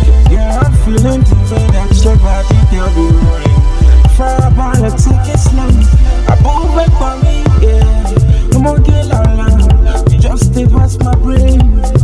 Yeah, I'm feeling the way that your body girl be rolling. Fire by the take it slow. I move it for me, yeah. No more get alone. You just stay past my brain.